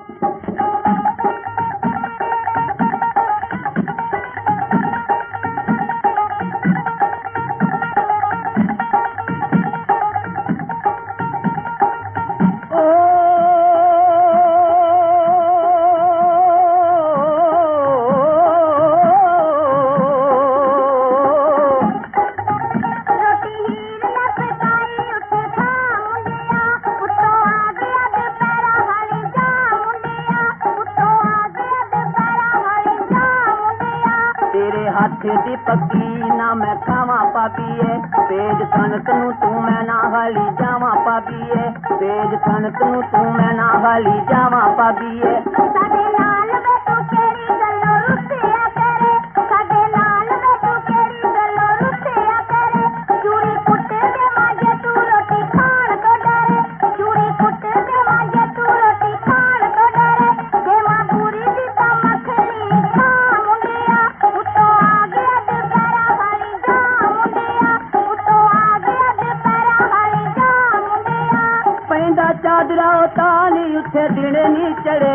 हथ दी पक्की ना मैं खावा पापीए पेज कनक नू तू मैं ना हाली जावा पापीए पेज कनक नू तू मैं ना हाली जावा पापीए साडे नाल वे तू केड़ी गल्लों रुसिया करे साडे नाल वे तू केड़ी गल्लों रुसिया करे चूड़ी कुट दे माजे तू रोटी खाण तो डरे चूड़ी कुट दे माजे तू रोटी खाण तो डरे जे मां पूरी दी ता मखली खा मुंडिया उतो आ गया ते पैरा वाली जा मुंडिया उतो आ गया ते पैरा वाली जा मुंडिया पैंदा चादरा तानी उथे दिन नी चढ़े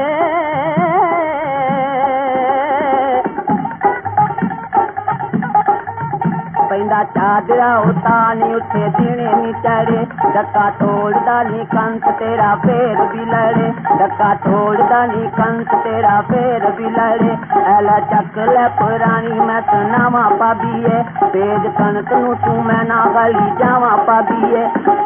पैंदा चादरा तानी उथे दिन नी चढ़े डक्का तोड़दा नी कंस तेरा फेर भी लड़े डक्का तोड़दा नी कंस तेरा फेर भी लड़े ऐला चक ले पुरानी मैं सुनावा पाबीए पेज कनक नू तू मैं ना गली जावा पाबीए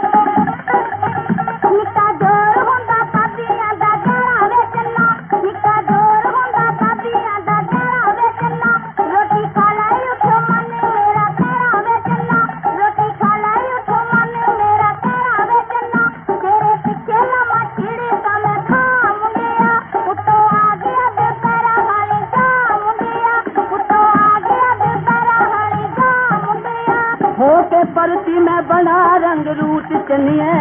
निक्का जोर हुंदा पाबियां दा गहरा वेचना निक्का जोर हुंदा पाबियां दा गहरा वेचना रोटी खा लाई उठो मन मेरा तेरा वेचना रोटी खा लाई उठो मन मेरा तेरा वेचना तेरे पीछे लम्मा चिड़ी ता मैं खा मुंडिया उतो आ गया ते पैरा वाली जा मुंडिया उतो आ गया ते पैरा वाली जा मुंडिया होके परती मैं बना रंग रूट चनिए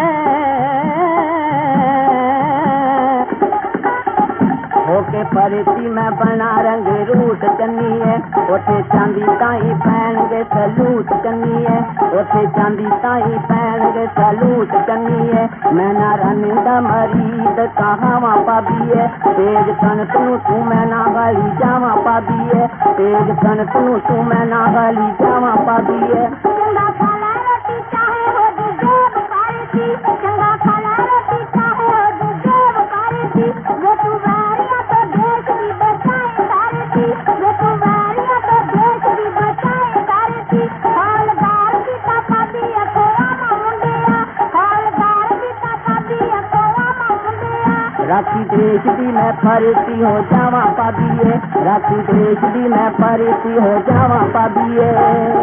होके परती मैं बना रंग रूट चनिए उठे चांदी ताई पैन गे सलूट चनिए उठे चांदी ताई पैन गे सलूट चनिए मैं ना रनिंदा मरीद कहावा पाबीए तेज कनक नू तू मैं ना गली जावा पाबीए तेज कनक नू तू मैं ना गली जावा पाबीए चंगा खाला रोटी चाहे हो दूजे बुखारी थी चंगा खाला रोटी चाहे हो दूजे बुखारी थी वे तू वारिया तो देश भी बचाए सारी थी वे तू वारिया तो देश भी बचाए सारी थी हौलदार की ताका भी अखोआ मा मुंडिया हौलदार की ताका भी अखोआ मा मुंडिया राखी देश दी मैं परती हो जावा पाबीए राखी देश दी मैं परती हो जावा पाबीए